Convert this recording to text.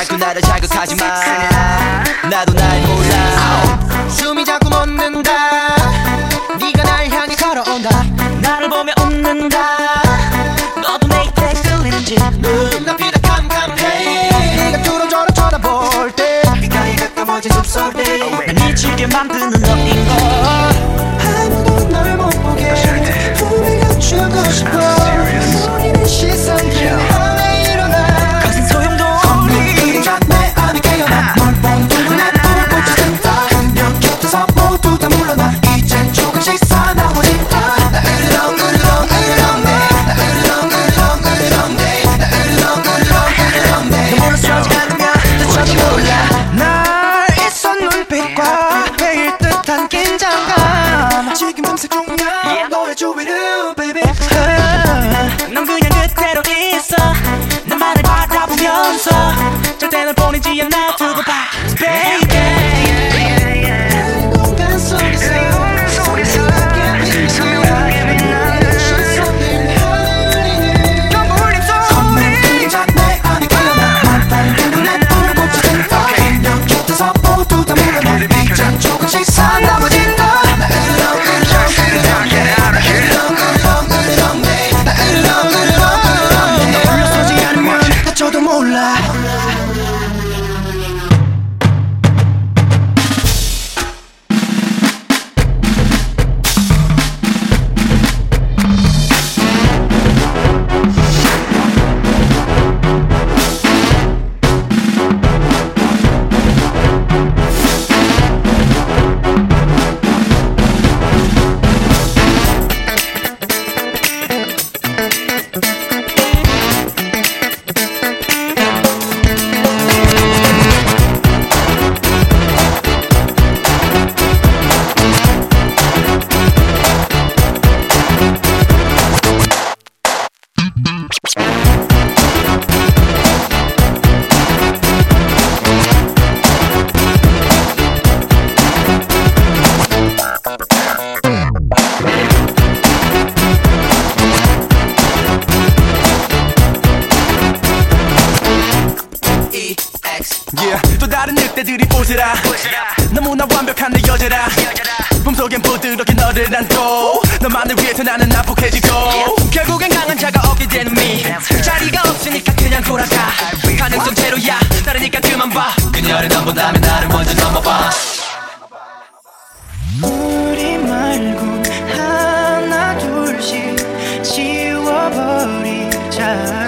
자꾸 나를 자극하지마. 나도 날 몰라. 숨이 자꾸 멎는다. 네가 날 향해 걸어온다. 나를 보며 웃는다. 너도 내 입에 끌리는지. 눈앞이 다 캄캄해. 네가 뚫어져라 쳐다볼 때 귓가에 가까워진 숨소리. 날 미치게 만드는 너인걸. 아무도 널 못 보게 품에 감추고 싶어. 우리는 시선들 하에 일어나. 거센 소용도 없니. 그림자 내 안에 깨어나. 널 본 동안에 불꽃이 든다. 그녀 곁에서 모두 다 물러나. 이젠 조금씩 사나워진다. 나 으르렁 으르렁 으르렁대. 나 으르렁 으르렁 으르렁대. 나 으르렁 으르렁 으르렁대. 너 몰라서지 않으면 나저도 몰라. 날 일선 눈빛과 베일 듯한 긴장감. 지금 밤새 중요한 너의 주위를 baby. 넌 그냥 그대로 있어. 나만을 바라보면서 절대 널 보내지 않아. 두고 봐 baby. 공간 속에서 선명하게 빛나는 시선들 하울리는 깜울림 소리. 그림자 내 안에 깨어나. 널 본 눈에 불꽃이 든다. 그녀 곁에서 모두 다 물러나. 이젠 조금씩 사나워진다. 나 으르렁 으르렁 으르렁대. 나 으르렁 으르렁 으르렁대. 나 으르렁 으르렁 으르렁대. 너 불러서지 않으면 다쳐도 몰라. Yeah, 또 다른 늑대들이 보시라. 너무나 완벽한 내 여자라. 품속엔 부드럽게 너를 안고 너만을 위해서 나는 난폭해지고 결국엔 강한 자가 없게 되는 미. 자리가 없으니까 그냥 돌아가. 가능성 제로야. 다르니까 그만 봐. 그녀를 넘본다면 나를 먼저 넘어봐. 우리 말고 하나 둘씩 지워버리자.